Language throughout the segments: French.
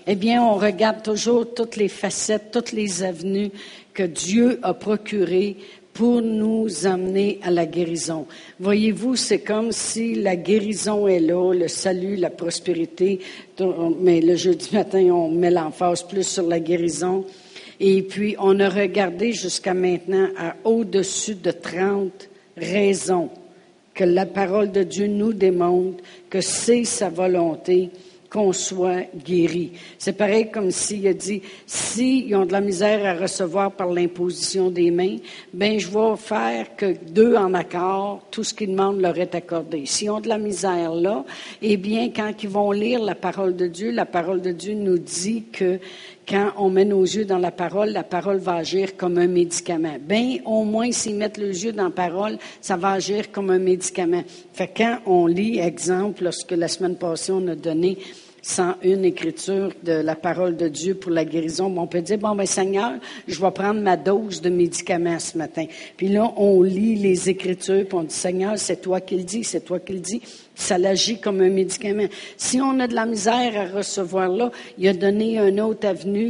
eh bien, on regarde toujours toutes les facettes, toutes les avenues que Dieu a procurées pour nous amener à la guérison. Voyez-vous, c'est comme si la guérison est là, le salut, la prospérité, mais le jeudi matin, on met l'emphase plus sur la guérison. Et puis, on a regardé jusqu'à maintenant à au-dessus de 30 raisons que la parole de Dieu nous démontre que c'est sa volonté qu'on soit guéri. C'est pareil comme s'il a dit, s'ils ont de la misère à recevoir par l'imposition des mains, ben je vais faire que 2 en accord, tout ce qu'ils demandent leur est accordé. S'ils ont de la misère là, eh bien, quand ils vont lire la parole de Dieu nous dit que quand on met nos yeux dans la parole va agir comme un médicament. Ben, au moins, s'ils mettent les yeux dans la parole, ça va agir comme un médicament. Fait que quand on lit, exemple, lorsque la semaine passée, on a donné 101 écritures de la parole de Dieu pour la guérison, on peut dire, bon, ben Seigneur, je vais prendre ma dose de médicaments ce matin. Puis là, on lit les écritures, puis on dit, Seigneur, c'est toi qui le dis, c'est toi qui le dis. Ça l'agit comme un médicament. Si on a de la misère à recevoir là, il a donné une autre avenue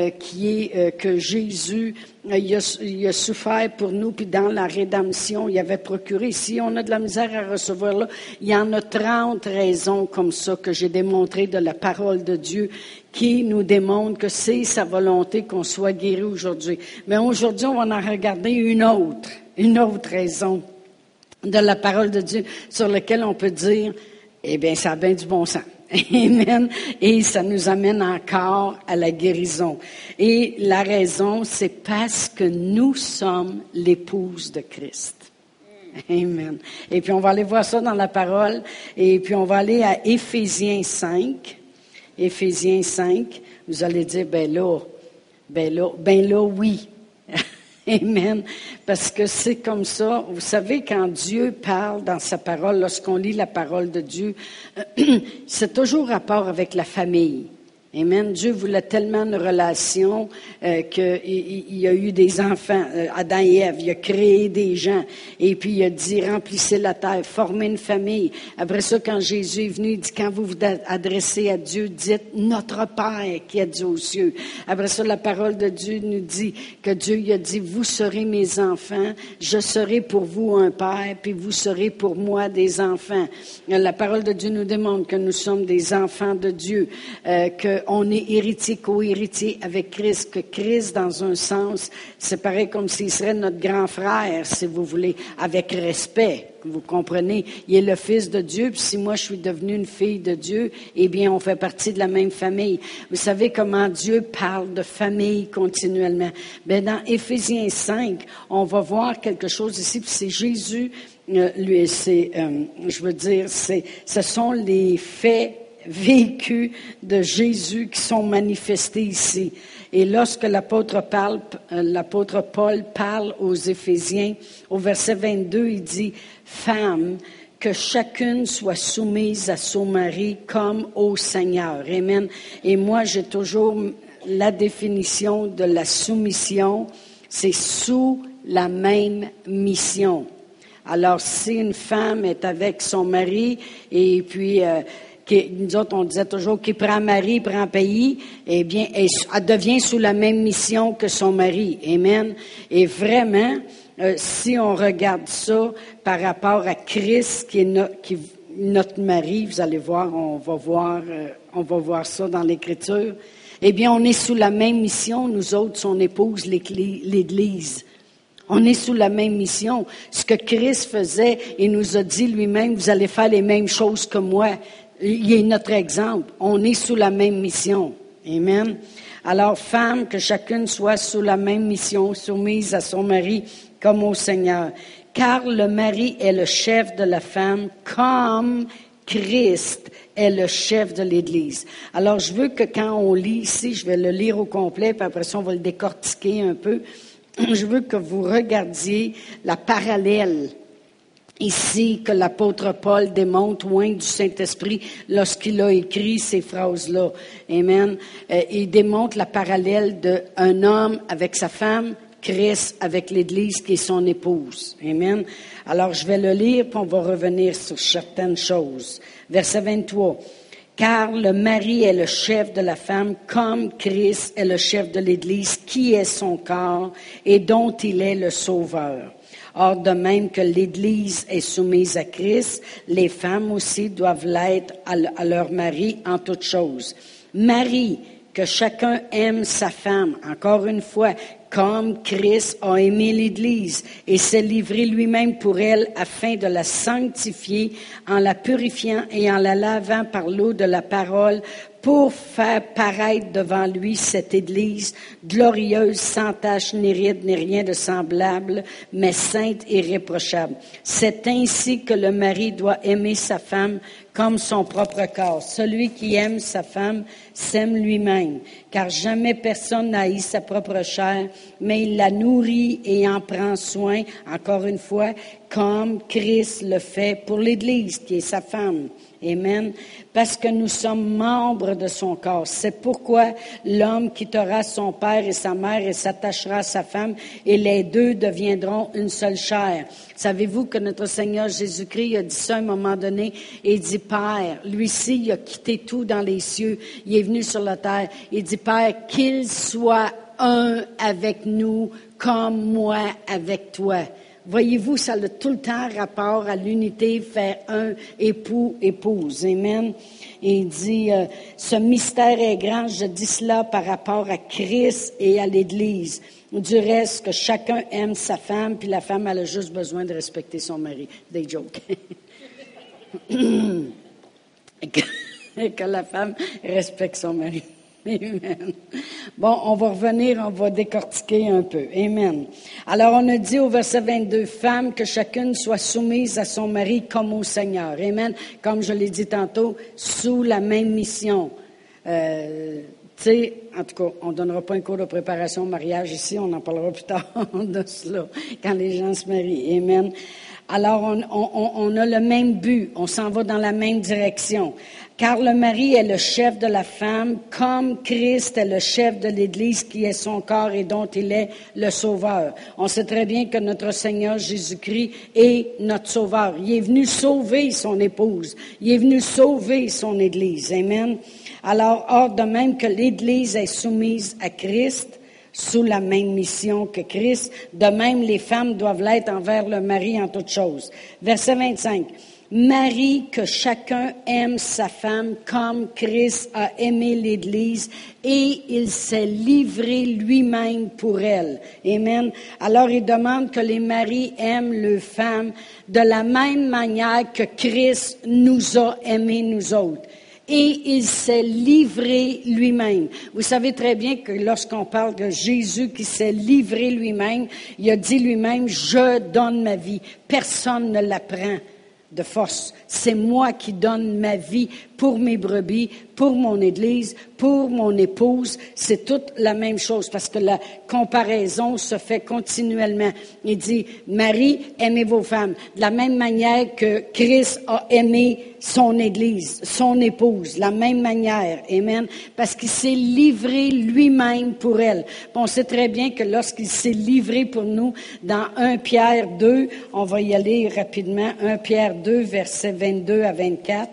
qui est que Jésus, il a souffert pour nous, puis dans la rédemption, il avait procuré. Si on a de la misère à recevoir là, il y en a 30 raisons comme ça que j'ai démontré de la parole de Dieu qui nous démontre que c'est sa volonté qu'on soit guéri aujourd'hui. Mais aujourd'hui, on va en regarder une autre raison de la parole de Dieu sur laquelle on peut dire, eh bien, ça a bien du bon sens. Amen. Et ça nous amène encore à la guérison. Et la raison, c'est parce que nous sommes l'épouse de Christ. Amen. Et puis, on va aller voir ça dans la parole. Et puis, on va aller à Éphésiens 5. Éphésiens 5. Vous allez dire, ben là, oui. Amen. Parce que c'est comme ça. Vous savez, quand Dieu parle dans sa parole, lorsqu'on lit la parole de Dieu, c'est toujours rapport avec la famille. Amen. Dieu voulait tellement une relation qu'il y a eu des enfants, Adam et Ève, il a créé des gens, et puis il a dit, remplissez la terre, formez une famille. Après ça, quand Jésus est venu, il dit, quand vous vous adressez à Dieu, dites, notre Père qui est aux cieux. Après ça, la parole de Dieu nous dit que Dieu il a dit, vous serez mes enfants, je serai pour vous un Père, puis vous serez pour moi des enfants. La parole de Dieu nous démontre que nous sommes des enfants de Dieu, qu'on est héritier, co-héritier avec Christ, que Christ, dans un sens, c'est pareil comme s'il serait notre grand frère, si vous voulez, avec respect. Vous comprenez? Il est le Fils de Dieu, puis si moi je suis devenue une fille de Dieu, eh bien, on fait partie de la même famille. Vous savez comment Dieu parle de famille continuellement? Ben, dans Éphésiens 5, on va voir quelque chose ici, puis c'est Jésus, lui, c'est, ce sont les faits vécus de Jésus qui sont manifestés ici. Et lorsque l'apôtre Paul parle aux Éphésiens, au verset 22, il dit « Femmes, que chacune soit soumise à son mari comme au Seigneur. » Amen. Et moi, j'ai toujours la définition de la soumission, c'est sous la même mission. Alors, si une femme est avec son mari et puis nous autres, on disait toujours qui prend mari, prend pays, eh bien, elle devient sous la même mission que son mari. Amen. Et vraiment, si on regarde ça par rapport à Christ, qui est notre mari, vous allez voir, on va voir ça dans l'Écriture, eh bien, on est sous la même mission, nous autres, son épouse, l'Église. On est sous la même mission. Ce que Christ faisait, il nous a dit lui-même, vous allez faire les mêmes choses que moi. Il est notre exemple. On est sous la même mission. Amen. Alors, femmes, que chacune soit sous la même mission, soumise à son mari comme au Seigneur. Car le mari est le chef de la femme, comme Christ est le chef de l'Église. Alors, je veux que quand on lit ici, je vais le lire au complet, puis après ça, on va le décortiquer un peu. Je veux que vous regardiez la parallèle ici que l'apôtre Paul démontre loin du Saint-Esprit lorsqu'il a écrit ces phrases-là. Amen. Il démontre la parallèle d'un homme avec sa femme, Christ avec l'Église qui est son épouse. Amen. Alors, je vais le lire, puis on va revenir sur certaines choses. Verset 23. « Car le mari est le chef de la femme, comme Christ est le chef de l'Église, qui est son corps et dont il est le sauveur. Or, de même que l'Église est soumise à Christ, les femmes aussi doivent l'être à leur mari en toutes choses. Marie, que chacun aime sa femme, encore une fois, comme Christ a aimé l'Église et s'est livré lui-même pour elle afin de la sanctifier en la purifiant et en la lavant par l'eau de la parole pour faire paraître devant lui cette Église glorieuse, sans tache, ni ride, ni rien de semblable, mais sainte et irréprochable. C'est ainsi que le mari doit aimer sa femme comme son propre corps. Celui qui aime sa femme s'aime lui-même, car jamais personne n'a haï sa propre chair, mais il la nourrit et en prend soin, encore une fois, comme Christ le fait pour l'Église, qui est sa femme. Amen. Parce que nous sommes membres de son corps. C'est pourquoi l'homme quittera son père et sa mère et s'attachera à sa femme et les deux deviendront une seule chair. Savez-vous que notre Seigneur Jésus-Christ a dit ça à un moment donné et il dit, Père, lui-ci, il a quitté tout dans les cieux. Il est venu sur la terre. Il dit, Père, qu'il soit un avec nous comme moi avec toi. Voyez-vous, ça a tout le temps rapport à l'unité, faire un époux, épouse. Amen. Et il dit, ce mystère est grand, je dis cela par rapport à Christ et à l'Église. Du reste, que chacun aime sa femme, puis la femme, elle a juste besoin de respecter son mari. Des jokes. Et que la femme respecte son mari. Amen. Bon, on va revenir, on va décortiquer un peu. Amen. Alors, on a dit au verset 22, « Femme, que chacune soit soumise à son mari comme au Seigneur. » Amen. Comme je l'ai dit tantôt, sous la même mission. Tu sais, en tout cas, on ne donnera pas un cours de préparation au mariage ici, on en parlera plus tard de cela, quand les gens se marient. Amen. Alors, on a le même but, on s'en va dans la même direction. Car le mari est le chef de la femme, comme Christ est le chef de l'Église qui est son corps et dont il est le sauveur. On sait très bien que notre Seigneur Jésus-Christ est notre sauveur. Il est venu sauver son épouse. Il est venu sauver son Église. Amen. Alors, hors de même que l'Église est soumise à Christ, sous la même mission que Christ, de même les femmes doivent l'être envers le mari en toutes choses. Verset 25. Marie, que chacun aime sa femme comme Christ a aimé l'Église et il s'est livré lui-même pour elle. Amen. Alors, il demande que les maris aiment leurs femmes de la même manière que Christ nous a aimés, nous autres. Et il s'est livré lui-même. Vous savez très bien que lorsqu'on parle de Jésus qui s'est livré lui-même, il a dit lui-même, « Je donne ma vie. Personne ne la prend de force. C'est moi qui donne ma vie pour mes brebis, pour mon Église, pour mon épouse. » C'est toute la même chose parce que la comparaison se fait continuellement. Il dit, Marie, aimez vos femmes. De la même manière que Christ a aimé son Église, son épouse, la même manière. Amen. Parce qu'il s'est livré lui-même pour elle. On sait très bien que lorsqu'il s'est livré pour nous, dans 1 Pierre 2, on va y aller rapidement, 1 Pierre 2, versets 22 à 24.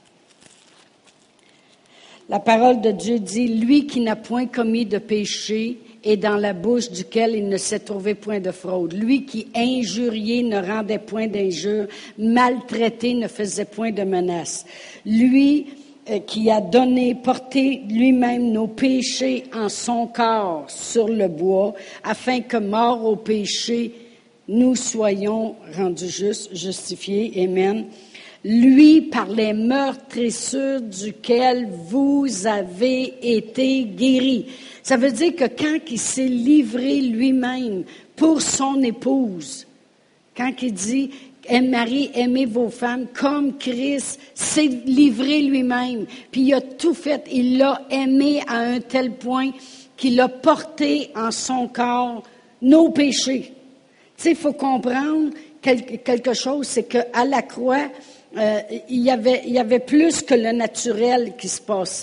La parole de Dieu dit, « Lui qui n'a point commis de péché et dans la bouche duquel il ne s'est trouvé point de fraude. Lui qui injurié ne rendait point d'injure, maltraité ne faisait point de menace. Lui qui a porté lui-même nos péchés en son corps sur le bois, afin que morts au péché, nous soyons rendus justes, justifiés. » Amen. Lui, par les meurtrissures duquel vous avez été guéris. Ça veut dire que quand il s'est livré lui-même pour son épouse, quand il dit « Marie, aimez vos femmes comme Christ s'est livré lui-même », puis il a tout fait, il l'a aimé à un tel point qu'il a porté en son corps nos péchés. Tu sais, il faut comprendre quelque chose, c'est qu'à la croix, il y avait plus que le naturel qui se passait.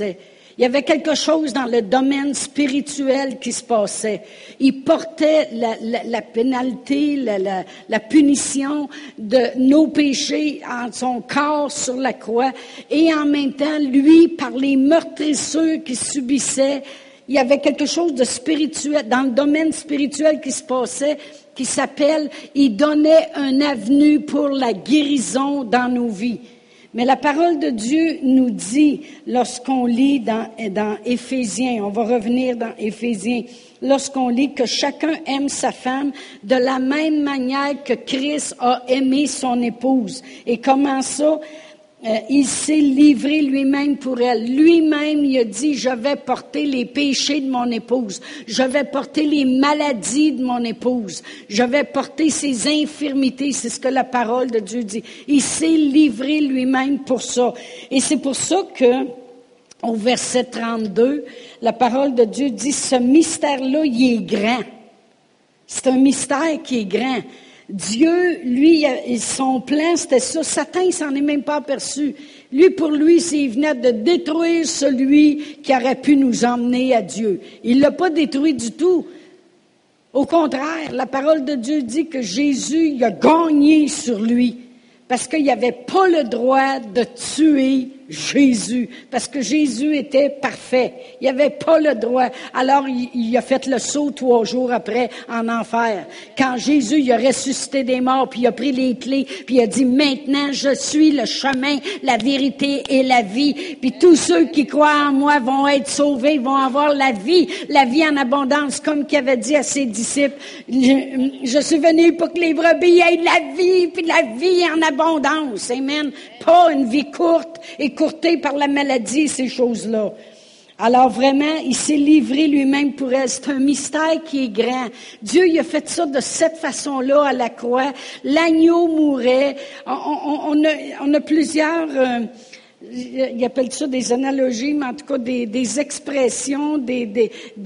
Il y avait quelque chose dans le domaine spirituel qui se passait. Il portait la pénalité, la punition de nos péchés en son corps sur la croix. Et en même temps, lui, par les meurtrissures qu'il subissait, il y avait quelque chose de spirituel, dans le domaine spirituel qui se passait, qui s'appelle, il donnait un avenue pour la guérison dans nos vies. Mais la parole de Dieu nous dit, lorsqu'on lit dans Éphésiens, on va revenir dans Éphésiens, lorsqu'on lit que chacun aime sa femme de la même manière que Christ a aimé son épouse. Et comment ça? Il s'est livré lui-même pour elle. Lui-même, il a dit, je vais porter les péchés de mon épouse. Je vais porter les maladies de mon épouse. Je vais porter ses infirmités. C'est ce que la parole de Dieu dit. Il s'est livré lui-même pour ça. Et c'est pour ça que, au verset 32, la parole de Dieu dit, ce mystère-là, il est grand. C'est un mystère qui est grand. Dieu, lui, son plan, c'était ça. Satan, il s'en est même pas aperçu. Pour lui, il venait de détruire celui qui aurait pu nous emmener à Dieu. Il l'a pas détruit du tout. Au contraire, la parole de Dieu dit que Jésus, il a gagné sur lui. Parce qu'il n'y avait pas le droit de tuer Jésus. Parce que Jésus était parfait. Il n'y avait pas le droit. Alors, il a fait le saut 3 jours après en enfer. Quand Jésus, il a ressuscité des morts, puis il a pris les clés, puis il a dit, maintenant, je suis le chemin, la vérité et la vie. Puis tous ceux qui croient en moi vont être sauvés, vont avoir la vie en abondance, comme qu'il avait dit à ses disciples. Je suis venu pour que les brebis aient de la vie, puis de la vie en abondance. Amen. Pas une vie courte, écourtée par la maladie, ces choses-là. Alors vraiment, il s'est livré lui-même pour elle. C'est un mystère qui est grand. Dieu, il a fait ça de cette façon-là à la croix. L'agneau mourait. On a plusieurs... ils appellent ça des analogies, mais en tout cas des expressions, des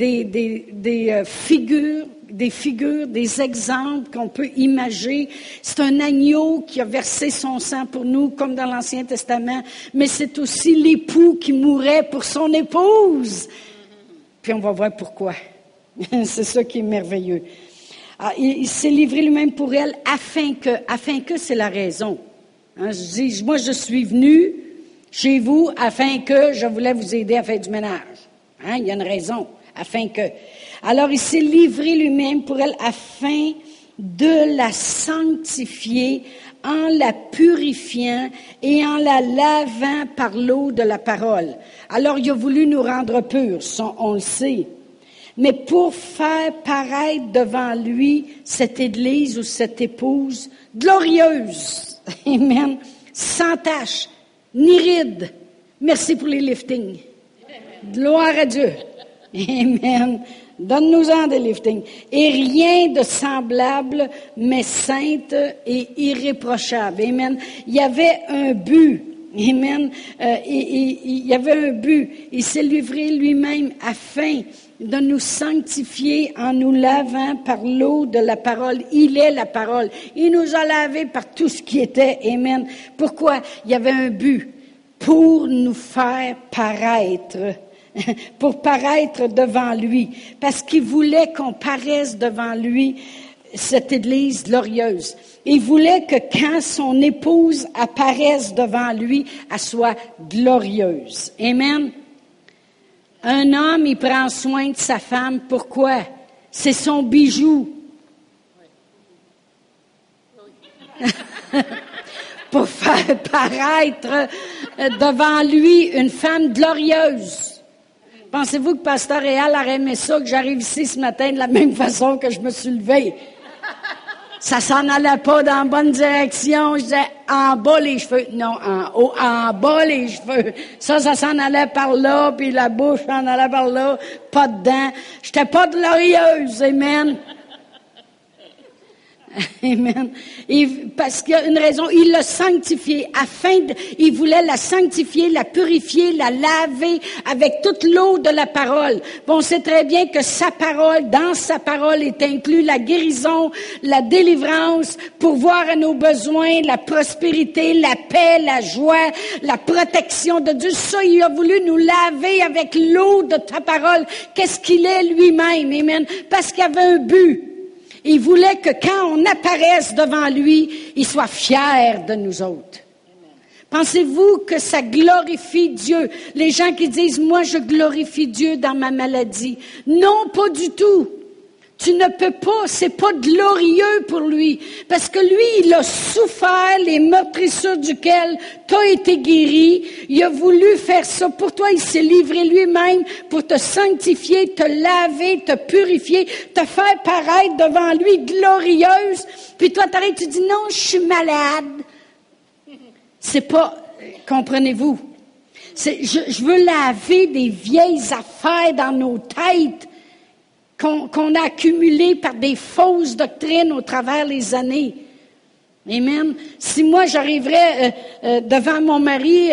figures, des exemples qu'on peut imaginer. C'est un agneau qui a versé son sang pour nous, comme dans l'Ancien Testament, mais c'est aussi l'époux qui mourait pour son épouse. Puis on va voir pourquoi. C'est ça qui est merveilleux. Alors, il s'est livré lui-même pour elle afin que c'est la raison. Hein, moi je suis venu chez vous afin que je voulais vous aider à faire du ménage. Hein, il y a une raison, afin que... Alors, il s'est livré lui-même pour elle afin de la sanctifier en la purifiant et en la lavant par l'eau de la parole. Alors, il a voulu nous rendre purs, on le sait. Mais pour faire paraître devant lui cette Église ou cette épouse glorieuse, amen, sans tache, ni ride. Merci pour les liftings. Gloire à Dieu. Amen. Donne-nous-en des liftings. Et rien de semblable, mais sainte et irréprochable. Amen. Il y avait un but. Amen. Il y avait un but. Il s'est livré lui-même afin de nous sanctifier en nous lavant par l'eau de la parole. Il est la parole. Il nous a lavés par tout ce qui était. Amen. Pourquoi? Il y avait un but. Pour nous faire paraître. Pour paraître devant lui. Parce qu'il voulait qu'on paraisse devant lui, cette Église glorieuse. Il voulait que quand son épouse apparaisse devant lui, elle soit glorieuse. Amen. Un homme, il prend soin de sa femme. Pourquoi? C'est son bijou. Pour faire paraître devant lui une femme glorieuse. Pensez-vous que Pasteur Réal aurait aimé ça, que j'arrive ici ce matin de la même façon que je me suis levée? Ça s'en allait pas dans la bonne direction. Je disais, en bas les cheveux. Non, en haut, en bas les cheveux. Ça s'en allait par là, puis la bouche s'en allait par là, pas dedans. J'étais pas glorieuse, amen. Amen. Et parce qu'il y a une raison, il l'a sanctifiée il voulait la sanctifier, la purifier, la laver avec toute l'eau de la parole. Bon, on sait très bien que dans sa parole est inclus la guérison, la délivrance, pourvoir à nos besoins, la prospérité, la paix, la joie, la protection de Dieu. Ça, il a voulu nous laver avec l'eau de ta parole. Qu'est-ce qu'il est lui-même? Amen. Parce qu'il y avait un but. Il voulait que quand on apparaisse devant lui, il soit fier de nous autres. Pensez-vous que ça glorifie Dieu? Les gens qui disent, moi je glorifie Dieu dans ma maladie. Non, pas du tout. Tu ne peux pas, c'est pas glorieux pour lui. Parce que lui, il a souffert les meurtrissures duquel tu as été guéri. Il a voulu faire ça pour toi. Il s'est livré lui-même pour te sanctifier, te laver, te purifier, te faire paraître devant lui glorieuse. Puis toi, t'arrêtes, tu dis, non, je suis malade. C'est pas, comprenez-vous? Je veux laver des vieilles affaires dans nos têtes qu'on a accumulées par des fausses doctrines au travers les années. Amen. Si moi, j'arriverais devant mon mari,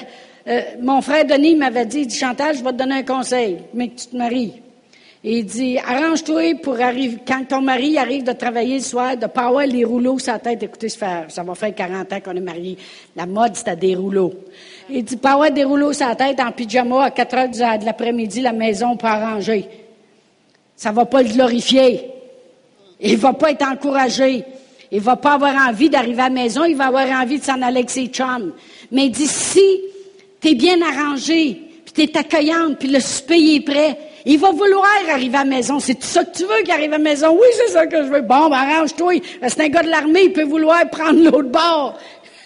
mon frère Denis m'avait dit, Chantal, je vais te donner un conseil, mais que tu te maries. Et il dit, arrange-toi pour arriver, quand ton mari arrive de travailler le soir, de pas avoir les rouleaux sur la tête. Écoutez, ça va faire 40 ans qu'on est mariés. La mode, c'était des rouleaux. Il dit, pas avoir des rouleaux sur la tête en pyjama à 4 heures de l'après-midi, la maison pas arrangée. Ça va pas le glorifier. Il va pas être encouragé. Il va pas avoir envie d'arriver à la maison. Il va avoir envie de s'en aller avec ses chums. Mais il dit, si t'es bien arrangé, puis t'es accueillante, puis le souper il est prêt, il va vouloir arriver à la maison. C'est tout ça que tu veux qu'il arrive à la maison? Oui, c'est ça que je veux. Bon, ben, arrange-toi. C'est un gars de l'armée, il peut vouloir prendre l'autre bord.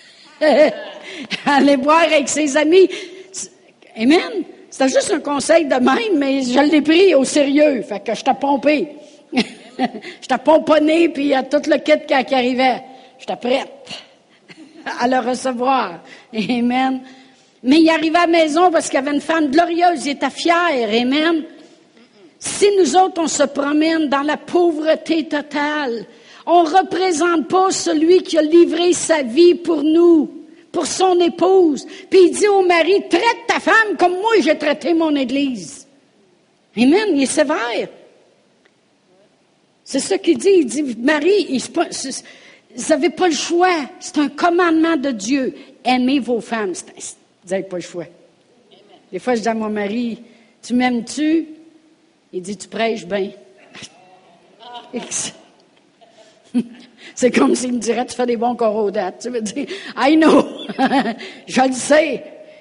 Aller boire avec ses amis. Amen. C'était juste un conseil de même, mais je l'ai pris au sérieux. Fait que je t'ai pompé. Je t'ai pomponné, puis il y a tout le kit qui arrivait. J'étais prête à le recevoir. Amen. Mais il arrivait à la maison parce qu'il y avait une femme glorieuse. Il était fier. Amen. Si nous autres, on se promène dans la pauvreté totale, on ne représente pas celui qui a livré sa vie pour nous, pour son épouse. Puis il dit au mari, traite ta femme comme moi j'ai traité mon Église. Amen, il est sévère. C'est ça qu'il dit. Il dit, Marie, vous n'avez pas le choix. C'est un commandement de Dieu. Aimez vos femmes. Vous n'avez pas le choix. Des fois, je dis à mon mari, tu m'aimes-tu? Il dit, tu prêches bien. C'est comme s'il me dirait, tu fais des bons corrodates. Tu veux dire, I know, je le sais.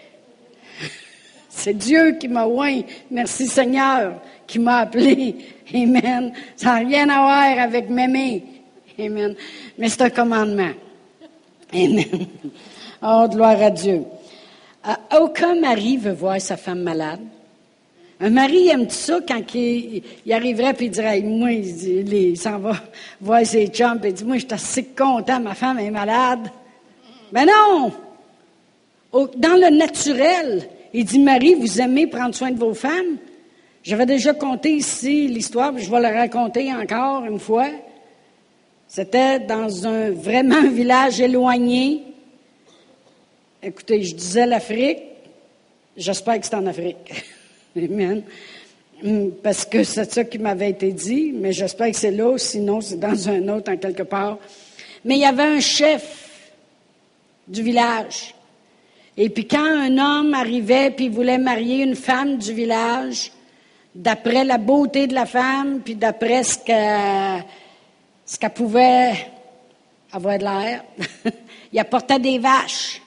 C'est Dieu qui m'a oint. Merci Seigneur, qui m'a appelé. Amen. Ça n'a rien à voir avec m'aimer. Amen. Mais c'est un commandement. Amen. Oh, gloire à Dieu. Aucun mari veut voir sa femme malade. Un mari aime ça quand il arriverait et il dirait, moi, il s'en va voir ses chums et il dit, moi, je suis assez content, ma femme est malade. Mais non! Dans le naturel, il dit, Marie, vous aimez prendre soin de vos femmes? J'avais déjà conté ici l'histoire, puis je vais la raconter encore une fois. C'était dans un village éloigné. Écoutez, je disais l'Afrique, j'espère que c'est en Afrique. Amen. Parce que c'est ça qui m'avait été dit, mais j'espère que c'est là, sinon c'est dans un autre en quelque part. Mais il y avait un chef du village. Et puis quand un homme arrivait puis il voulait marier une femme du village, d'après la beauté de la femme, puis d'après ce qu'elle pouvait avoir de l'air, il apportait des vaches.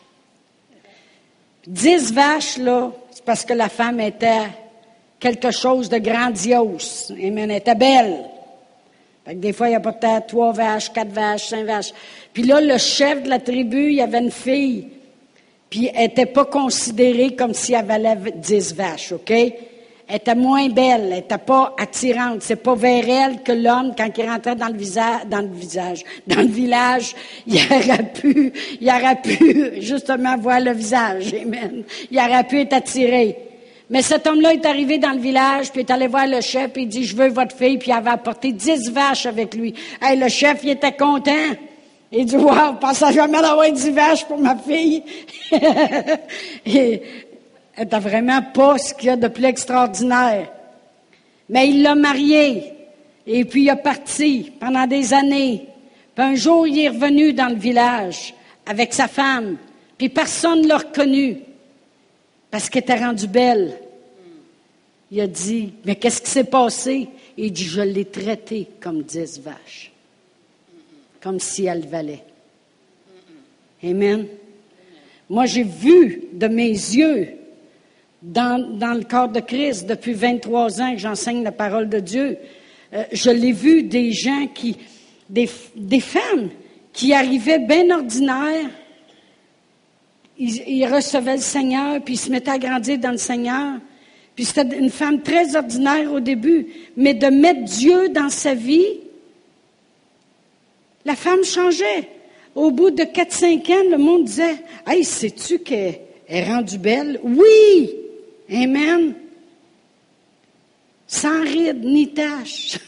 10 vaches, là, c'est parce que la femme était quelque chose de grandiose. Elle était belle. Fait que des fois, il apportait 3 vaches, 4 vaches, 5 vaches. Puis là, le chef de la tribu, il y avait une fille. Puis elle n'était pas considérée comme si elle valait 10 vaches, OK? Elle était moins belle, elle n'était pas attirante. C'est pas vers elle que l'homme, quand il rentrait dans le village, il aurait pu justement voir le visage. Amen. Il aurait pu être attiré. Mais cet homme-là est arrivé dans le village, puis est allé voir le chef, puis il dit, je veux votre fille, puis il avait apporté 10 vaches avec lui. Hey, le chef, il était content. Il dit, wow, je pensais jamais d'avoir 10 vaches pour ma fille. Et elle n'a vraiment pas ce qu'il y a de plus extraordinaire. Mais il l'a mariée, et puis il est parti pendant des années. Puis un jour, il est revenu dans le village avec sa femme, puis personne ne l'a reconnu. Parce qu'elle était rendue belle. Il a dit, mais qu'est-ce qui s'est passé? Il dit, je l'ai traitée comme 10 vaches. Comme si elle valait. Amen. Moi, j'ai vu de mes yeux, dans le corps de Christ, depuis 23 ans que j'enseigne la parole de Dieu, je l'ai vu des gens des femmes qui arrivaient bien ordinaires. Il recevait le Seigneur, puis il se mettait à grandir dans le Seigneur. Puis c'était une femme très ordinaire au début. Mais de mettre Dieu dans sa vie, la femme changeait. Au bout de 4-5 ans, le monde disait, « Hey, sais-tu qu'elle est rendue belle? » Oui! Amen. Sans rides ni taches.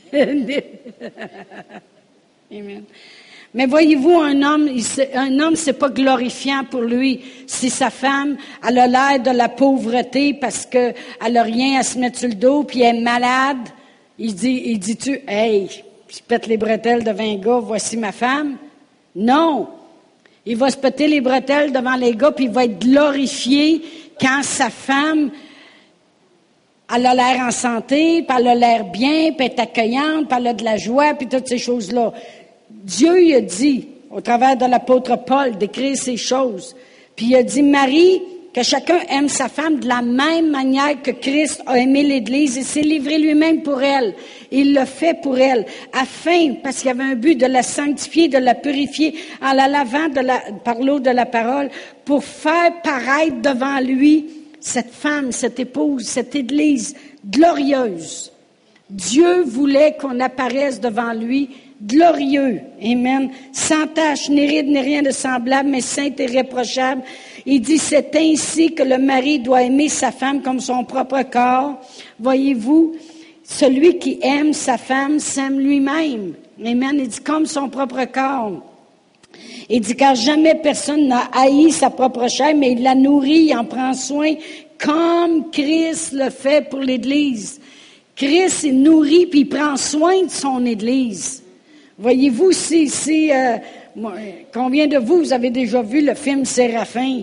Amen. Mais voyez-vous, un homme, c'est pas glorifiant pour lui si sa femme, elle a l'air de la pauvreté parce que elle a rien à se mettre sur le dos puis elle est malade. Il dit-tu, hey, je pète les bretelles devant un gars, voici ma femme. Non. Il va se péter les bretelles devant les gars puis il va être glorifié quand sa femme, elle a l'air en santé, puis elle a l'air bien, puis elle est accueillante, puis elle a de la joie, puis toutes ces choses-là. Dieu il a dit, au travers de l'apôtre Paul, d'écrire ces choses. Puis il a dit, Marie, que chacun aime sa femme de la même manière que Christ a aimé l'Église et s'est livré lui-même pour elle. Il l'a fait pour elle, afin, parce qu'il y avait un but de la sanctifier, de la purifier, en la lavant par l'eau de la parole, pour faire paraître devant lui cette femme, cette épouse, cette Église glorieuse. Dieu voulait qu'on apparaisse devant lui glorieux, amen, sans tache, ni ride, ni rien de semblable, mais saint et irréprochable. Il dit, c'est ainsi que le mari doit aimer sa femme comme son propre corps. Voyez-vous, celui qui aime sa femme s'aime lui-même. Amen, il dit, comme son propre corps. Il dit, car jamais personne n'a haï sa propre chair, mais il la nourrit, il en prend soin, comme Christ le fait pour l'Église. Christ, il nourrit, puis il prend soin de son Église. Voyez-vous, combien de vous avez déjà vu le film Séraphin?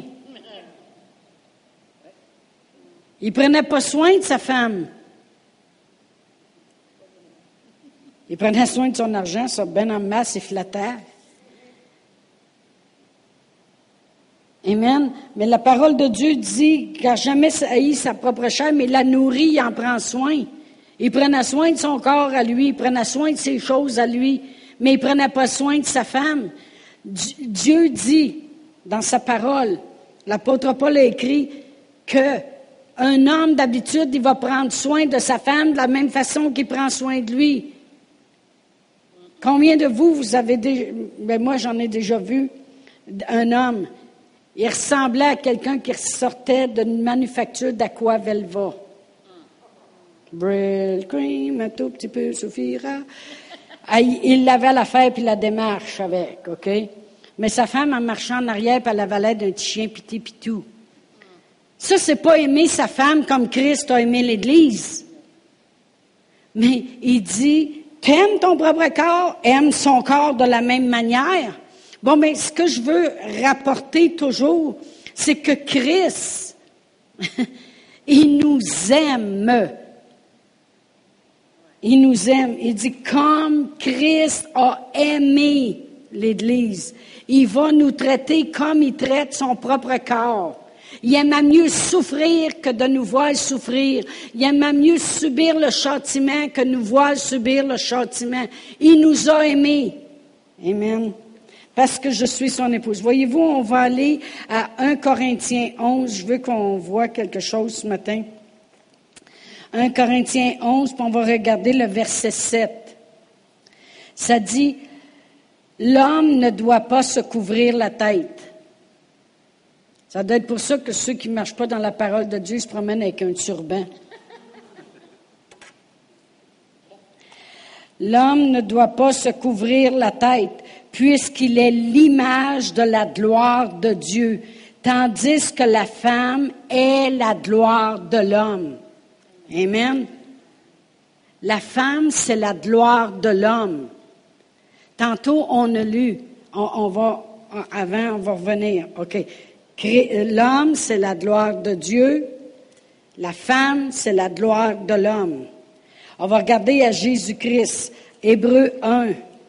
Il prenait pas soin de sa femme. Il prenait soin de son argent, ça ben en masse et flatteur. Amen. Mais la parole de Dieu dit, car jamais haït sa propre chair, mais la nourrit, il en prend soin. Il prenait soin de son corps à lui, il prenait soin de ses choses à lui, mais il prenait pas soin de sa femme. Dieu dit, dans sa parole, l'apôtre Paul a écrit que un homme d'habitude, il va prendre soin de sa femme de la même façon qu'il prend soin de lui. Combien de vous avez déjà, moi j'en ai déjà vu, un homme, il ressemblait à quelqu'un qui sortait d'une manufacture d'Aquavelva. Brill cream, un tout petit peu suffira. Il avait l'affaire puis la démarche avec, OK? Mais sa femme, en marchant en arrière, puis elle avait l'air d'un petit chien piti-pitou. Ça, c'est pas aimer sa femme comme Christ a aimé l'Église. Mais il dit, t'aimes ton propre corps, aime son corps de la même manière. Bon, mais ce que je veux rapporter toujours, c'est que Christ, il nous aime. Il nous aime. Il dit, comme Christ a aimé l'Église, il va nous traiter comme il traite son propre corps. Il aime à mieux souffrir que de nous voir souffrir. Il aime à mieux subir le châtiment que nous voir subir le châtiment. Il nous a aimés. Amen. Parce que je suis son épouse. Voyez-vous, on va aller à 1 Corinthiens 11. Je veux qu'on voit quelque chose ce matin. 1 Corinthiens 11, puis on va regarder le verset 7. Ça dit, « L'homme ne doit pas se couvrir la tête. » Ça doit être pour ça que ceux qui ne marchent pas dans la parole de Dieu se promènent avec un turban. L'homme ne doit pas se couvrir la tête, puisqu'il est l'image de la gloire de Dieu, tandis que la femme est la gloire de l'homme. Amen. La femme, c'est la gloire de l'homme. Tantôt, on a lu, on va revenir. OK. L'homme, c'est la gloire de Dieu. La femme, c'est la gloire de l'homme. On va regarder à Jésus-Christ. Hébreux 1.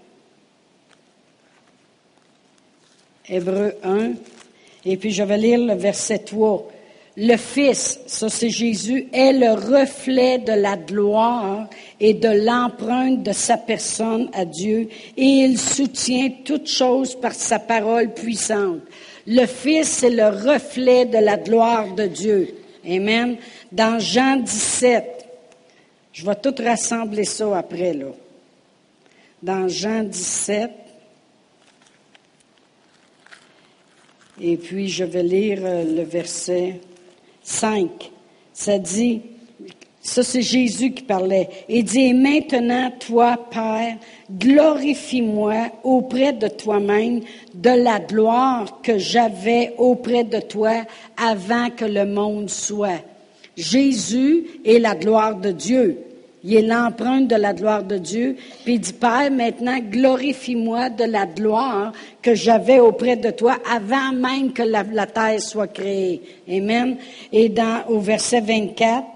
Hébreux 1. Et puis, je vais lire le verset 3. Le Fils, ça c'est Jésus, est le reflet de la gloire et de l'empreinte de sa personne à Dieu, et il soutient toutes choses par sa parole puissante. Le Fils, c'est le reflet de la gloire de Dieu. Amen. Dans Jean 17, je vais tout rassembler ça après, là. Dans Jean 17, et puis je vais lire le verset 5, ça dit, ça c'est Jésus qui parlait, il dit, et maintenant, toi, Père, glorifie-moi auprès de toi-même de la gloire que j'avais auprès de toi avant que le monde soit. Jésus est la gloire de Dieu. Il est l'empreinte de la gloire de Dieu. Puis il dit, Père, maintenant, glorifie-moi de la gloire que j'avais auprès de toi avant même que la terre soit créée. Amen. Et au verset 24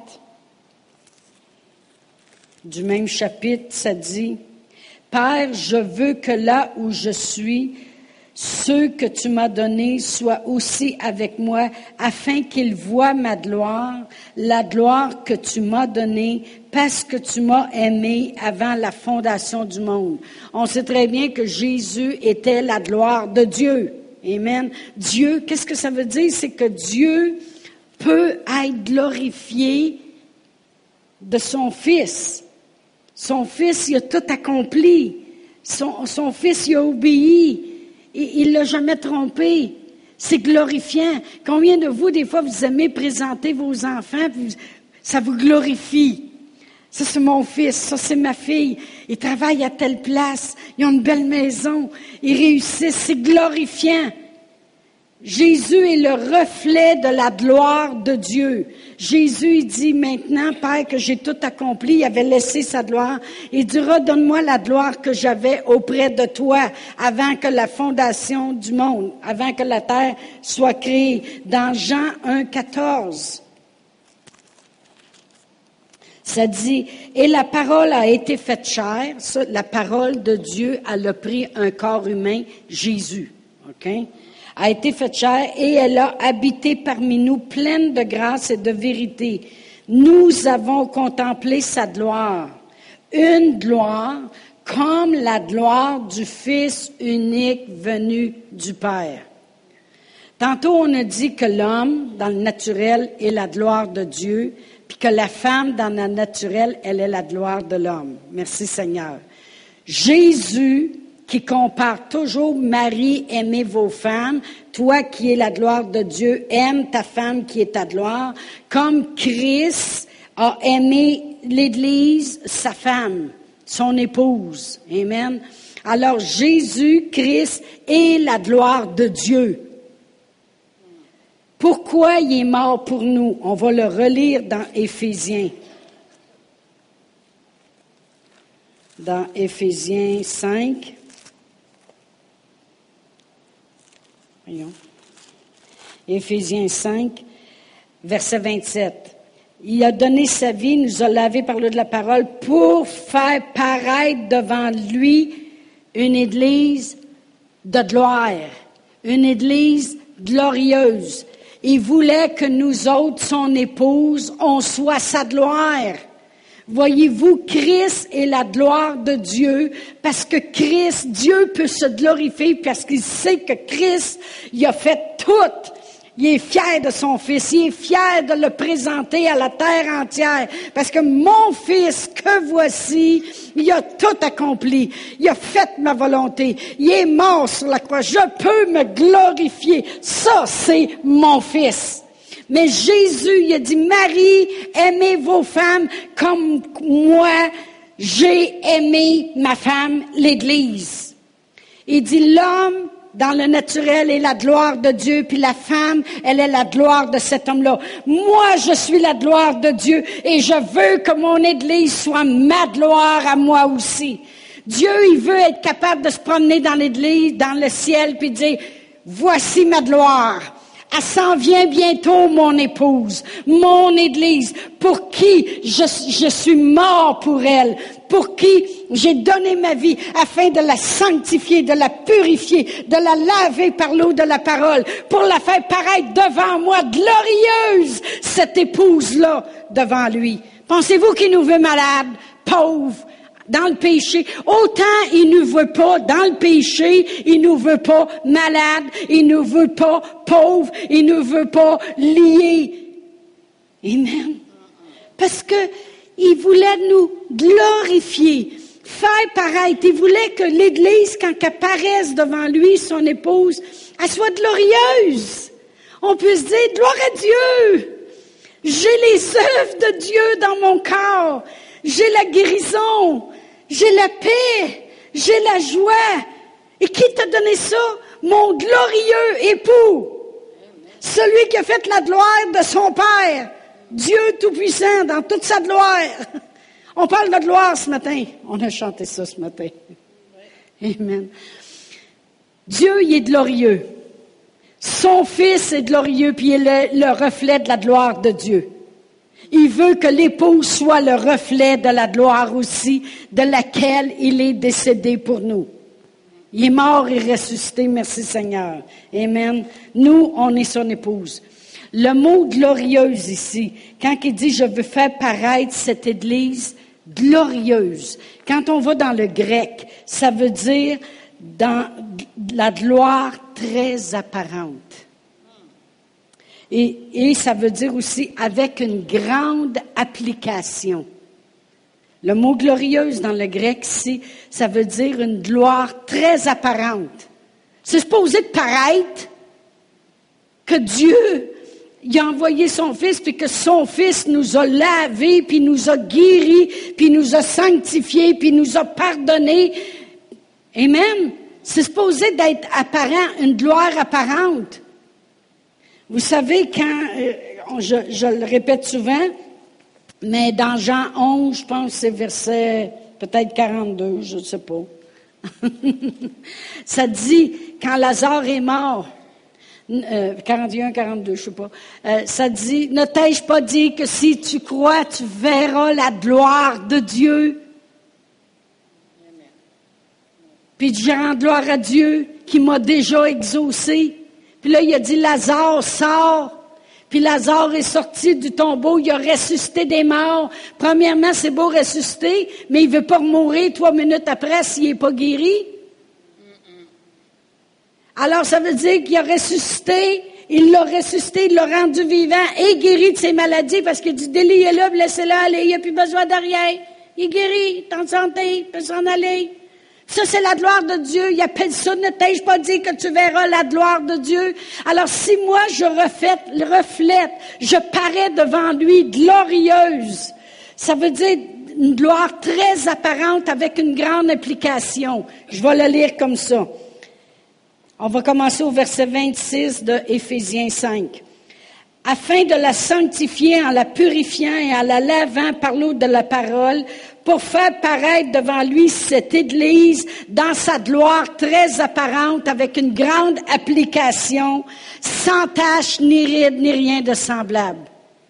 du même chapitre, ça dit, Père, je veux que là où je suis, ceux que tu m'as donnés soient aussi avec moi, afin qu'ils voient ma gloire, la gloire que tu m'as donnée, parce que tu m'as aimé avant la fondation du monde. On sait très bien que Jésus était la gloire de Dieu. Amen. Dieu, qu'est-ce que ça veut dire? C'est que Dieu peut être glorifié de son Fils. Son Fils, il a tout accompli. Son Fils, il a obéi. Il l'a jamais trompé. C'est glorifiant. Combien de vous, des fois, vous aimez présenter vos enfants, ça vous glorifie. Ça, c'est mon fils, ça, c'est ma fille. Ils travaillent à telle place, ils ont une belle maison, ils réussissent, c'est glorifiant. Jésus est le reflet de la gloire de Dieu. Jésus, il dit maintenant, Père, que j'ai tout accompli, il avait laissé sa gloire. Il dira, donne-moi la gloire que j'avais auprès de toi avant que la fondation du monde, avant que la terre soit créée. Dans Jean 1,14, ça dit, et la parole a été faite chair. Ça, la parole de Dieu, elle a pris un corps humain, Jésus. OK? A été faite chair et elle a habité parmi nous pleine de grâce et de vérité. Nous avons contemplé sa gloire, une gloire comme la gloire du Fils unique venu du Père. Tantôt, on a dit que l'homme, dans le naturel, est la gloire de Dieu, puis que la femme, dans le naturel, elle est la gloire de l'homme. Merci Seigneur. Jésus, qui compare toujours, Marie, aimez vos femmes, toi qui es la gloire de Dieu, aime ta femme qui est ta gloire, comme Christ a aimé l'Église, sa femme, son épouse. Amen. Alors Jésus, Christ, est la gloire de Dieu. Pourquoi il est mort pour nous? On va le relire dans Éphésiens. Dans Éphésiens 5. Voyons. Éphésiens 5, verset 27. Il a donné sa vie, nous a lavé par l'eau de la parole pour faire paraître devant lui une église de gloire, une église glorieuse. Il voulait que nous autres, son épouse, on soit sa gloire. Voyez-vous, Christ est la gloire de Dieu parce que Christ, Dieu peut se glorifier parce qu'il sait que Christ, il a fait tout. Il est fier de son Fils. Il est fier de le présenter à la terre entière. Parce que mon Fils, que voici, il a tout accompli. Il a fait ma volonté. Il est mort sur la croix. Je peux me glorifier. Ça, c'est mon Fils. Mais Jésus, il a dit, Marie, aimez vos femmes comme moi, j'ai aimé ma femme, l'Église. Il dit, l'homme, dans le naturel, est la gloire de Dieu, puis la femme, elle est la gloire de cet homme-là. Moi, je suis la gloire de Dieu, et je veux que mon Église soit ma gloire à moi aussi. Dieu, il veut être capable de se promener dans l'Église, dans le ciel, puis dire, voici ma gloire. Elle s'en vient bientôt, mon épouse, mon Église, pour qui je suis mort pour elle, pour qui j'ai donné ma vie afin de la sanctifier, de la purifier, de la laver par l'eau de la parole, pour la faire paraître devant moi, glorieuse, cette épouse-là, devant lui. Pensez-vous qu'il nous veut malade, pauvre, dans le péché? Autant il ne veut pas dans le péché, il ne veut pas malade, il ne veut pas pauvre, il ne veut pas lié. Amen. Parce que il voulait nous glorifier, faire paraître. Il voulait que l'Église, quand elle paraisse devant lui, son épouse, elle soit glorieuse. On peut se dire, gloire à Dieu. J'ai les œuvres de Dieu dans mon corps. J'ai la guérison. J'ai la paix, j'ai la joie. Et qui t'a donné ça? Mon glorieux époux. Celui qui a fait la gloire de son Père. Dieu Tout-Puissant dans toute sa gloire. On parle de gloire ce matin. On a chanté ça ce matin. Amen. Dieu, il est glorieux. Son Fils est glorieux, puis il est le reflet de la gloire de Dieu. Il veut que l'épouse soit le reflet de la gloire aussi, de laquelle il est décédé pour nous. Il est mort et ressuscité, merci Seigneur. Amen. Nous, on est son épouse. Le mot glorieuse ici, quand il dit « je veux faire paraître cette Église glorieuse », quand on va dans le grec, ça veut dire dans la gloire très apparente. Et ça veut dire aussi avec une grande application. Le mot glorieuse dans le grec, ça veut dire une gloire très apparente. C'est supposé de paraître que Dieu il a envoyé son Fils, puis que son Fils nous a lavés, puis nous a guéris, puis nous a sanctifiés, puis nous a pardonnés. Amen. C'est supposé d'être apparent, une gloire apparente. Vous savez, quand, je le répète souvent, mais dans Jean 11, je pense que c'est verset peut-être 42, je ne sais pas. Ça dit, quand Lazare est mort, 41, 42, je ne sais pas, ça dit, ne t'ai-je pas dit que si tu crois, tu verras la gloire de Dieu? Puis je rends gloire à Dieu qui m'a déjà exaucé. Puis là, il a dit, Lazare, sort. Puis Lazare est sorti du tombeau, il a ressuscité des morts. Premièrement, c'est beau ressusciter, mais il ne veut pas mourir 3 minutes après s'il n'est pas guéri. Alors, ça veut dire qu'il a ressuscité, il l'a ressuscité, il l'a rendu vivant et guéri de ses maladies parce qu'il dit, déliez-le, laissez-le aller, il n'y a plus besoin de rien. Il est guéri, il est en santé, il peut s'en aller. Ça, c'est la gloire de Dieu. Il appelle ça, ne t'ai-je pas dit que tu verras la gloire de Dieu? Alors, si moi, je reflète, je parais devant lui glorieuse, ça veut dire une gloire très apparente avec une grande application. Je vais le lire comme ça. On va commencer au verset 26 de Éphésiens 5. Afin de la sanctifier en la purifiant et en la lavant par l'eau de la parole, pour faire paraître devant lui cette Église dans sa gloire très apparente, avec une grande application, sans tache, ni ride, ni rien de semblable.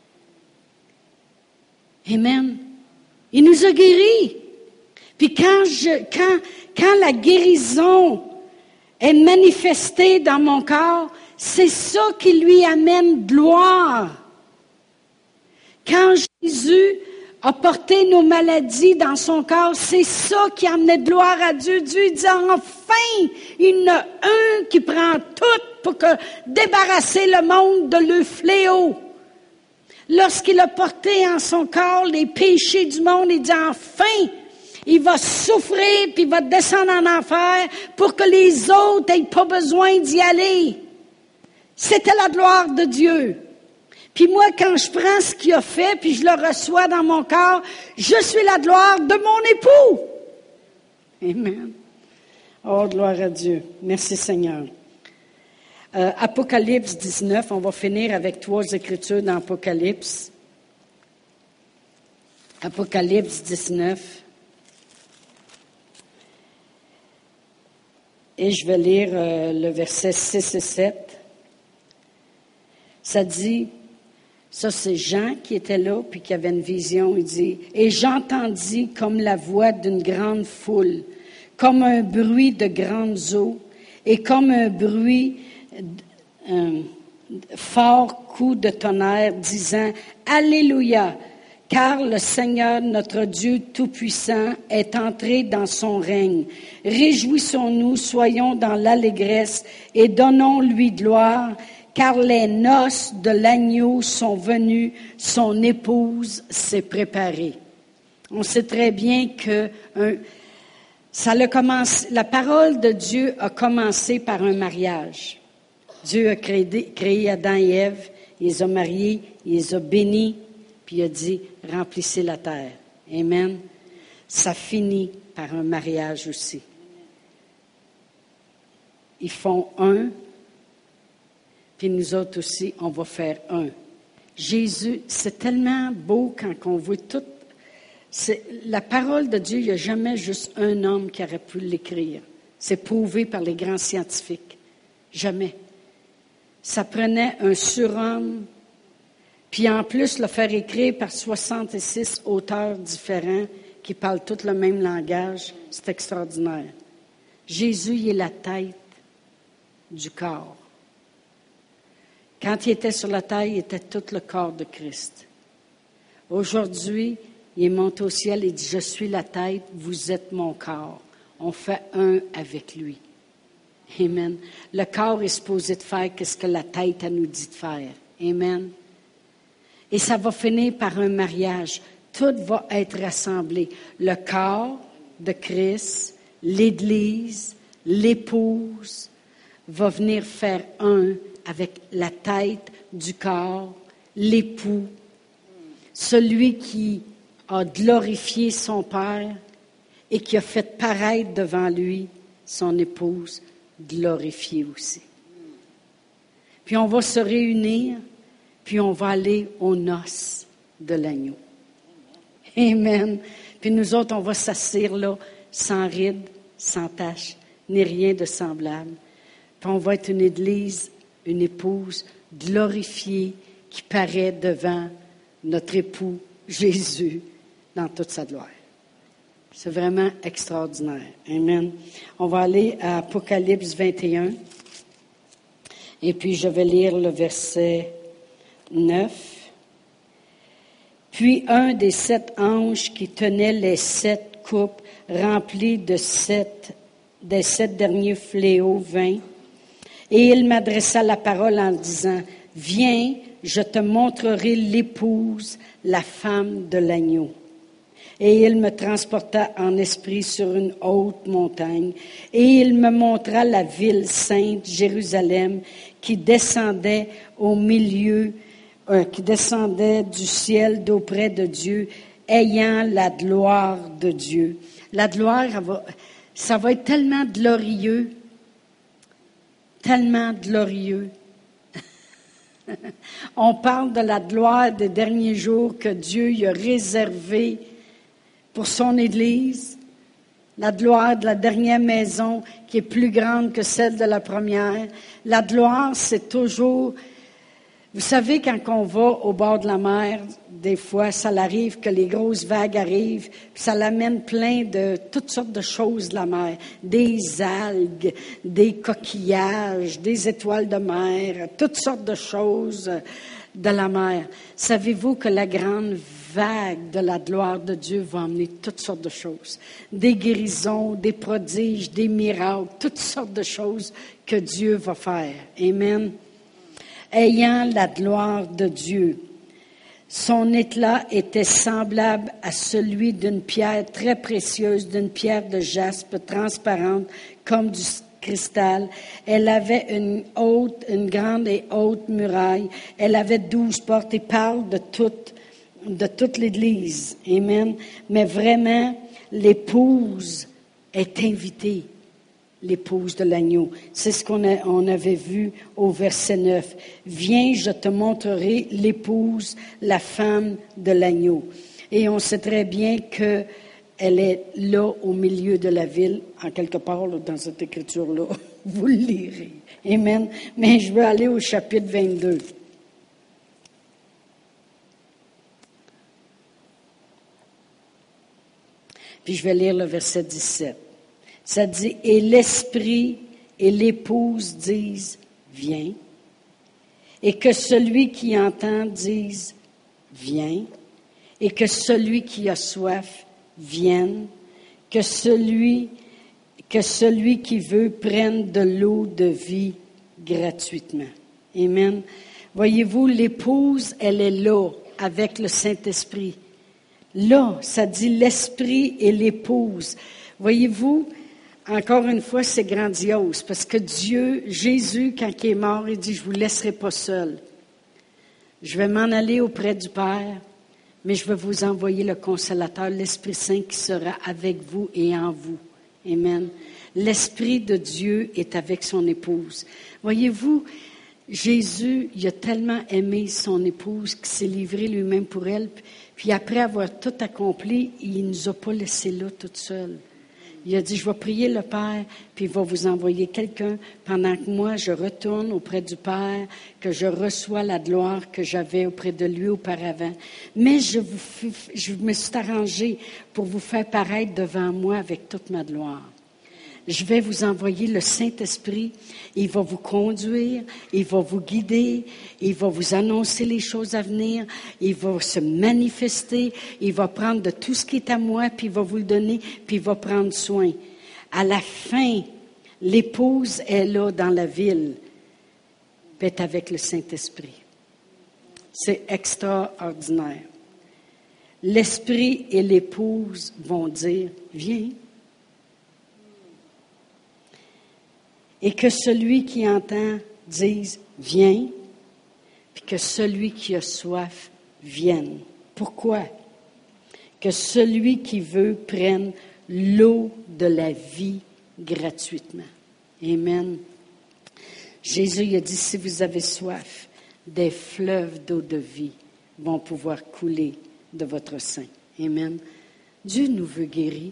Amen. Il nous a guéris. Puis quand la guérison est manifestée dans mon corps, c'est ça qui lui amène gloire. Quand Jésus a porté nos maladies dans son corps. C'est ça qui amenait de gloire à Dieu. Dieu dit, enfin, il y en a un qui prend tout pour débarrasser le monde de le fléau. Lorsqu'il a porté en son corps les péchés du monde, il dit, enfin, il va souffrir puis il va descendre en enfer pour que les autres n'aient pas besoin d'y aller. C'était la gloire de Dieu. Puis moi, quand je prends ce qu'il a fait, puis je le reçois dans mon corps, je suis la gloire de mon époux. Amen. Oh, gloire à Dieu. Merci Seigneur. Apocalypse 19, on va finir avec 3 écritures dans Apocalypse. Apocalypse 19. Et je vais lire le verset 6 et 7. Ça dit... Ça, c'est Jean qui était là, puis qui avait une vision. Il dit, « Et j'entendis comme la voix d'une grande foule, comme un bruit de grandes eaux, et comme un bruit fort coup de tonnerre, disant, Alléluia, car le Seigneur, notre Dieu Tout-Puissant, est entré dans son règne. Réjouissons-nous, soyons dans l'allégresse, et donnons-lui gloire, car les noces de l'agneau sont venues, son épouse s'est préparée. » On sait très bien que la parole de Dieu a commencé par un mariage. Dieu a créé Adam et Ève, il les a mariés, il les a bénis, puis il a dit, remplissez la terre. Amen. Ça finit par un mariage aussi. Ils font un. Puis nous autres aussi, on va faire un. Jésus, c'est tellement beau quand on voit tout. La parole de Dieu, il n'y a jamais juste un homme qui aurait pu l'écrire. C'est prouvé par les grands scientifiques. Jamais. Ça prenait un surhomme, puis en plus le faire écrire par 66 auteurs différents qui parlent tous le même langage. C'est extraordinaire. Jésus, il est la tête du corps. Quand il était sur la terre, il était tout le corps de Christ. Aujourd'hui, il est monté au ciel et dit, « Je suis la tête, vous êtes mon corps. » On fait un avec lui. Amen. Le corps est supposé de faire ce que la tête a nous dit de faire. Amen. Et ça va finir par un mariage. Tout va être rassemblé. Le corps de Christ, l'Église, l'épouse, va venir faire un avec la tête du corps, l'époux, celui qui a glorifié son Père et qui a fait paraître devant lui son épouse glorifiée aussi. Puis on va se réunir, puis on va aller aux noces de l'agneau. Amen. Puis nous autres, on va s'asseoir là, sans rides, sans taches, ni rien de semblable. Puis on va être une église, une épouse glorifiée qui paraît devant notre époux Jésus dans toute sa gloire. C'est vraiment extraordinaire. Amen. On va aller à Apocalypse 21. Et puis je vais lire le verset 9. Puis un des 7 anges qui tenait les 7 coupes remplies des 7 derniers fléaux vint. Et il m'adressa la parole en disant, « Viens, je te montrerai l'épouse, la femme de l'agneau. » Et il me transporta en esprit sur une haute montagne, et il me montra la ville sainte, Jérusalem, qui descendait qui descendait du ciel d'auprès de Dieu, ayant la gloire de Dieu. La gloire, ça va être tellement glorieux. Tellement glorieux. On parle de la gloire des derniers jours que Dieu y a réservé pour son Église. La gloire de la dernière maison qui est plus grande que celle de la première. La gloire, c'est toujours... Vous savez, quand on va au bord de la mer, des fois, ça arrive que les grosses vagues arrivent, puis ça l'amène plein de toutes sortes de choses de la mer. Des algues, des coquillages, des étoiles de mer, toutes sortes de choses de la mer. Savez-vous que la grande vague de la gloire de Dieu va amener toutes sortes de choses. Des guérisons, des prodiges, des miracles, toutes sortes de choses que Dieu va faire. Amen. Ayant la gloire de Dieu. Son éclat était semblable à celui d'une pierre très précieuse, d'une pierre de jaspe transparente comme du cristal. Elle avait une grande et haute muraille. Elle avait 12 portes et parle de toute l'Église. Amen. Mais vraiment, l'épouse est invitée. L'épouse de l'agneau. C'est ce on avait vu au verset 9. Viens, je te montrerai l'épouse, la femme de l'agneau. Et on sait très bien qu'elle est là au milieu de la ville, en quelque part là, dans cette écriture-là. Vous le lirez. Amen. Mais je veux aller au chapitre 22. Puis je vais lire le verset 17. Ça dit, et l'esprit et l'épouse disent, viens. Et que celui qui entend dise, viens. Et que celui qui a soif vienne. Que celui qui veut prenne de l'eau de vie gratuitement. Amen. Voyez-vous, l'épouse, elle est là avec le Saint-Esprit. Là, ça dit l'esprit et l'épouse. Voyez-vous, encore une fois, c'est grandiose parce que Dieu, Jésus, quand il est mort, il dit, je ne vous laisserai pas seul. Je vais m'en aller auprès du Père, mais je vais vous envoyer le Consolateur, l'Esprit Saint qui sera avec vous et en vous. Amen. L'Esprit de Dieu est avec son épouse. Voyez-vous, Jésus, il a tellement aimé son épouse qu'il s'est livré lui-même pour elle. Puis après avoir tout accompli, il ne nous a pas laissés là toute seule. Il a dit, je vais prier le Père, puis il va vous envoyer quelqu'un pendant que moi, je retourne auprès du Père, que je reçois la gloire que j'avais auprès de lui auparavant. Mais je me suis arrangée pour vous faire paraître devant moi avec toute ma gloire. Je vais vous envoyer le Saint-Esprit. Il va vous conduire, il va vous guider, il va vous annoncer les choses à venir, il va se manifester, il va prendre de tout ce qui est à moi, puis il va vous le donner, puis il va prendre soin. À la fin, l'épouse est là dans la ville, puis est avec le Saint-Esprit. C'est extraordinaire. L'Esprit et l'épouse vont dire, viens. Et que celui qui entend dise, viens, puis que celui qui a soif vienne. Pourquoi? Que celui qui veut prenne l'eau de la vie gratuitement. Amen. Jésus il a dit, si vous avez soif, des fleuves d'eau de vie vont pouvoir couler de votre sein. Amen. Dieu nous veut guérir.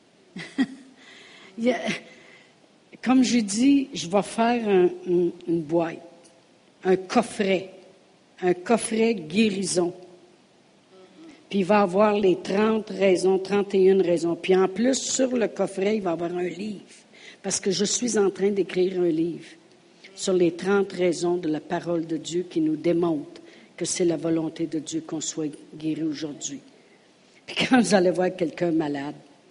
Comme je dis, je vais faire une boîte, un coffret guérison. Puis il va avoir les 30 raisons, 31 raisons. Puis en plus, sur le coffret, il va y avoir un livre. Parce que je suis en train d'écrire un livre sur les 30 raisons de la parole de Dieu qui nous démontre que c'est la volonté de Dieu qu'on soit guéri aujourd'hui. Puis quand vous allez voir quelqu'un malade,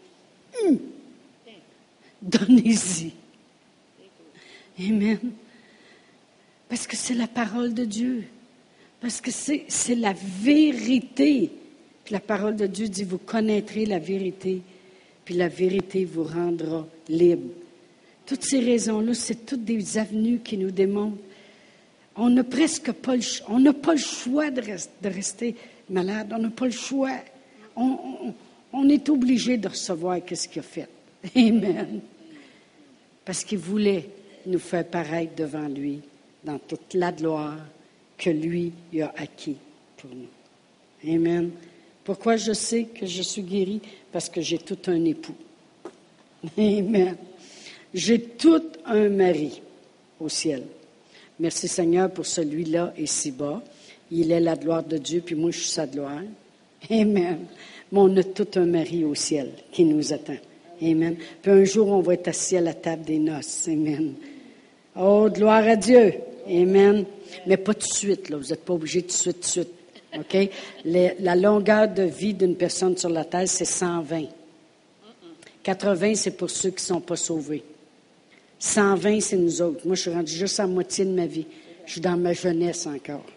donnez-y. Amen. Parce que c'est la parole de Dieu. Parce que c'est la vérité. Puis la parole de Dieu dit, vous connaîtrez la vérité, puis la vérité vous rendra libre. Toutes ces raisons-là, c'est toutes des avenues qui nous démontrent. On n'a presque pas le choix de rester malade. On n'a pas le choix. On est obligé de recevoir ce qu'il a fait. Amen. Parce qu'il voulait nous faire paraître devant lui dans toute la gloire que lui il a acquis pour nous. Amen. Pourquoi je sais que je suis guérie? Parce que j'ai tout un époux. Amen. J'ai tout un mari au ciel. Merci Seigneur pour celui-là ici-bas. Il est la gloire de Dieu, puis moi je suis sa gloire. Amen. Mais on a tout un mari au ciel qui nous attend. Amen. Puis un jour, on va être assis à la table des noces. Amen. Oh, gloire à Dieu. Amen. Mais pas tout de suite, là. Vous n'êtes pas obligés tout de suite. OK? La longueur de vie d'une personne sur la terre, c'est 120. 80, c'est pour ceux qui ne sont pas sauvés. 120, c'est nous autres. Moi, je suis rendue juste à moitié de ma vie. Je suis dans ma jeunesse encore.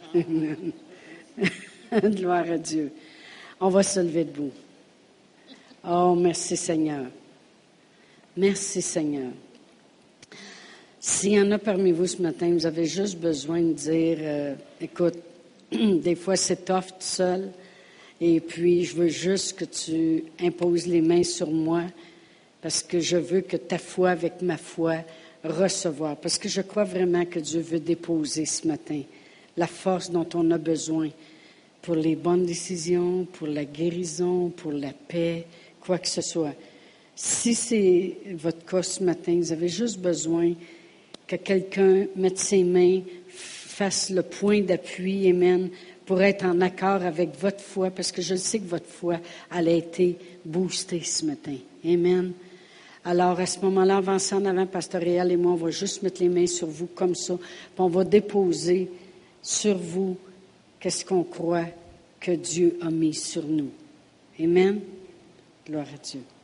Gloire à Dieu. On va se lever debout. Oh, merci Seigneur. Merci Seigneur. S'il y en a parmi vous ce matin, vous avez juste besoin de dire, écoute, des fois c'est tough tout seul, et puis je veux juste que tu imposes les mains sur moi, parce que je veux que ta foi avec ma foi recevoir, parce que je crois vraiment que Dieu veut déposer ce matin la force dont on a besoin pour les bonnes décisions, pour la guérison, pour la paix, quoi que ce soit. Si c'est votre cas ce matin, vous avez juste besoin que quelqu'un mette ses mains, fasse le point d'appui, amen, pour être en accord avec votre foi, parce que je sais que votre foi, elle a été boostée ce matin. Amen. Alors, à ce moment-là, avancez en avant, Pasteur Réal et moi, on va juste mettre les mains sur vous comme ça, puis on va déposer sur vous qu'est-ce qu'on croit que Dieu a mis sur nous. Amen. Gloire à Dieu.